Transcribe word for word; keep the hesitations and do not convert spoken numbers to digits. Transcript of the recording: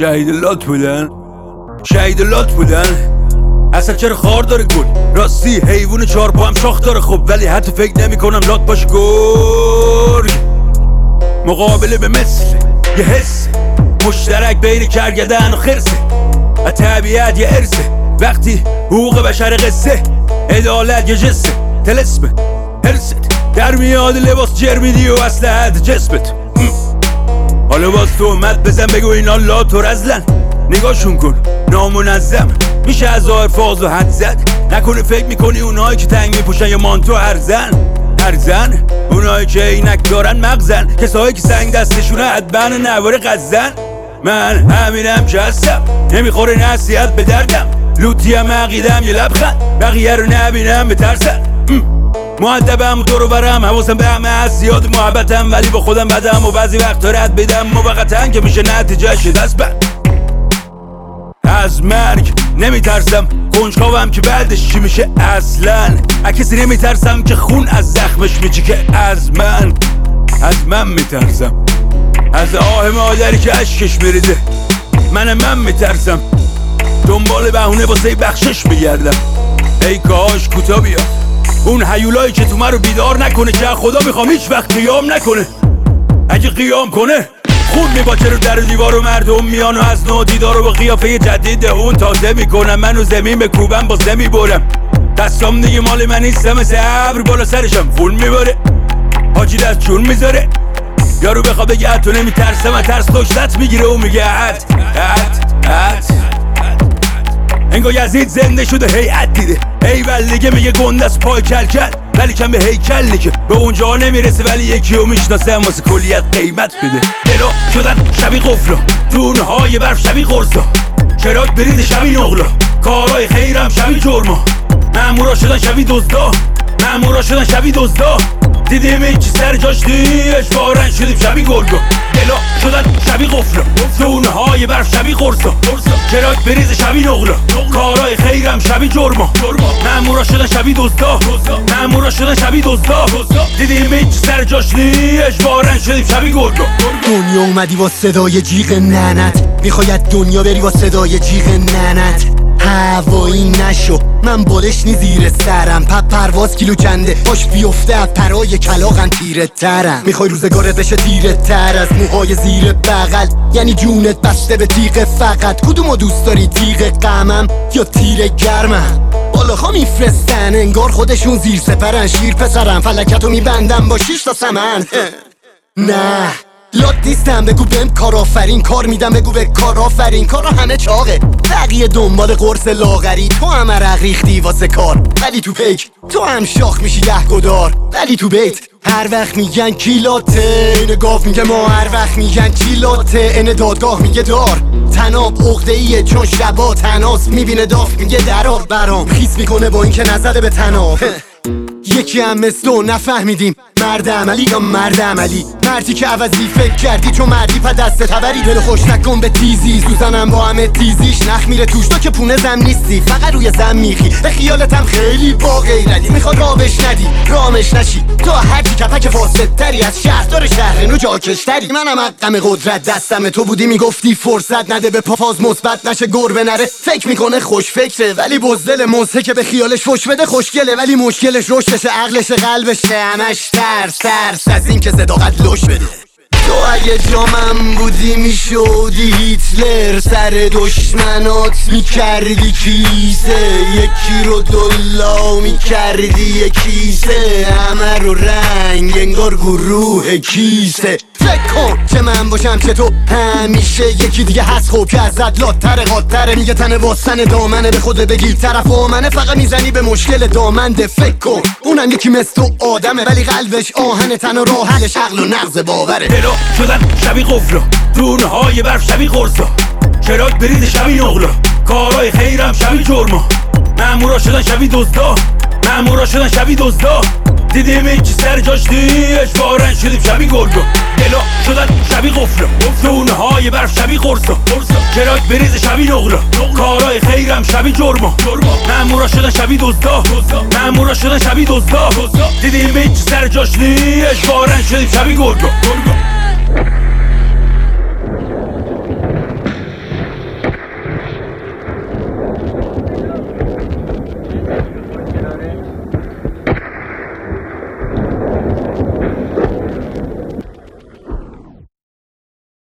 شهید لات بودن شهید لات بودن اصلا چرا خار داره گل راستی حیوون چهار پا هم شاخ داره خب ولی حتی فکر نمی کنم لات باشه گرگ مقابله به مثل یه حس مشترک بین کرگدن و خرسه از طبیعت یه ارثه وقتی حقوق بشر قصه عدالت یه جسه تلسمه هرست در میاد لباس جرمیدی و اسلحت جسمت حالا باز تهمت بزن بگو اینا لات و رزلن نگاهشون کن نامنظم میشه از ظاهر فاز و حد زد نکنه فکر میکنی اونایی که تنگ میپوشن یا مانتو هرزن هرزن اونایی که عینک دارن مغزن کسایی که سنگ دستشونه ادبن نوار غزن من همینم که هستم نمیخوره نصیحت به دردم لوتیم عقیدم یه لبخند بقیه رو نبینم بترسن مؤدبم دور و برم حواسم به همه هست زیاد محبتم ولی با خودم بدم و بعضی وقتا رد بدم موقتا که میشه نتیجهش دست بند از مرگ نمیترسم کنجکاوم که بعدش چی میشه اصلا از کسی نمیترسم که خون از زخمش میچکه از من از من میترسم از آه مادری که اشکش میریزه من من میترسم دنبال بهونه واسه بخشش میگردم ای کاش کوتا بیا اون هیولایی که تو من رو بیدار نکنه که خدا میخوام هیچ وقت قیام نکنه اگه قیام کنه خون میباچه رو در دیوار و مردم میان و از نو دیدار رو با قیافه جدید اون تازه میکنم منو زمین بکوبم باز نمیبرم دستام دیگه مال من نیستم مثل ابر بالا سرشم خون میباره حاجی دست چون میذاره یارو بخوا بگه حتی نمیترسم از ترس داشتت میگیره و میگه حد حد حد انگار یزید زنده شده هیئت دیده ایول دیگه میگه گنده از پای کل کل ولی کم به هیکل دیگه به اونجا نمیرسه ولی یکی رو میشناسه هم واسه کلیت قیمت بده دلا شدن شبیه قفلا دونه های برف شبیه قرصا چراک برید شبیه نقلا کارهای خیرم شبیه جرما مامورا شدن شبیه دزدا مامورا شدن شبیه دزدا دیدیم این چی سر جاش دیش بارن شدیم شبیه گرگا دلا شدن شبیه قفلا دونه های برف شبیه قرصا چراک بریز شبیه نقلا کارهای خیرم شبیه جرما مامورا شدن شبیه دزدا مامورا شدن شبیه دزدا دیدیم این چی سر جاش دیش بارن شدیم شبیه گرگا دنیا اومدی با صدای جیغ ننت میخواید دنیا بری با صدای جیغ ننت هوایی نشو من بالش نی زیر سرم پپ پرواز کیلو کنده باش بیفته از پرای کلاغم تیره ترم میخوای روزگارت بشه تیره تر از موهای زیر بغل یعنی جونت بسته به تیغ فقط کدومو دوست داری تیغ غمم یا تیر گرمم بالاها میفرستن انگار خودشون زیر سپرن شیر پسرم فلکتو میبندم با شیش تا سمن نه لات نیستم بگو بهم کار آفرین کار میدم بگو به کار آفرین کارا همه چاقه بقیه دنبال قرص لاغری تو هم عرق ریختی واسه کار ولی تو پیک تو هم شاخ میشی ده گدار ولی تو بیت هر وقت میگن کیلاته این گاف میگه ما هر وقت میگن کیلاته این دادگاه میگه دار تناب عقده ایه چون شبا تناس میبینه داف میگه درار برام خیس میکنه با این که نزده به تناب یکی هم مثل تو نفهمیدیم مرد عملی یا مرد عملی مردی که عوضی فکر کردی چون مردی پا دست تبری دل خوش نکن به تیزی سوزنم با همه تیزیش نخ میره توش تو که پونه زم نیستی فقط روی زم میخی به خیالتم خیلی با غیرتی میخواد رابش ندی رامش نشی تو هرچی کپک فاسد تری از شهردار شهرنو جاکشتری منم حقم قدرت دستم تو بودی میگفتی فرصت نده به پافاز مثبت نشه گربه نره فکر میکنه خوش فکره ولی بزدل موزه که به خیالش فش بده خوشگله ولی مشکلش رشدشه عقلش قلبشه همش ترس ترس از این که صداقت لش بده تو اگه جامم بودی میشودی هیتلر سر دشمنات میکردی کیسه یکی رو دلا میکردی یکیسه همه رو رنگ انگار گروه کیسه فکر کن که من باشم که تو همیشه یکی دیگه هست خوب که ازت لاتره قاتره میگه تن واسن دامنه به خود بگیر طرف آمنه فقط میزنی به مشکل دامنده فکر کن اونم یکی مثل تو آدمه ولی قلبش آهن تن و راه حلش عقل و نغز باوره دلا شدن شبیه قفلا دونه های برف شبیه قرصا چراک برید شبیه نقلا کارهای خیرم شبیه جرما مامورا شدن شبیه دزدا مامورا شدن شبیه دزدا دیدیم این چی سر جاش دیش بارن شدیم شبیه گرگا دلا شدن شبیه قفلا دونه های برف شبیه قرصا چراک بریز شبیه نقلا کارهای خیرم شبیه جرما مامورا شدن شبیه دزدا مامورا شدن شبیه دزدا دیدیم این چی سر جاش دیش بارن شدیم شبیه گرگا